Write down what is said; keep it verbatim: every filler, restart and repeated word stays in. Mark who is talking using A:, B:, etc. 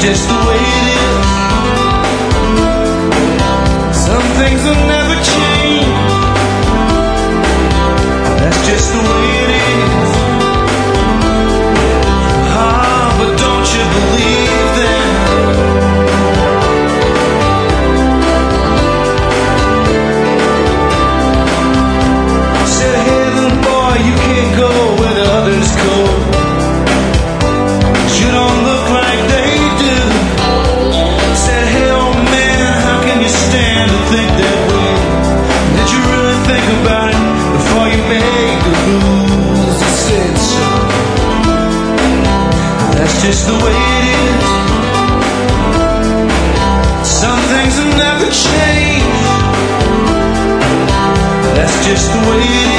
A: just the way it is. Some things will never change. That's just the way it is. Ah, but don't you believe them? I said, hey little boy, you can't go where the others go. You don't look like they do. I said, hey old man, how can you stand to think that way? Did you really think about it before you make the rules? I said, so that's just the way it is. Some things will never change. That's just the way it is.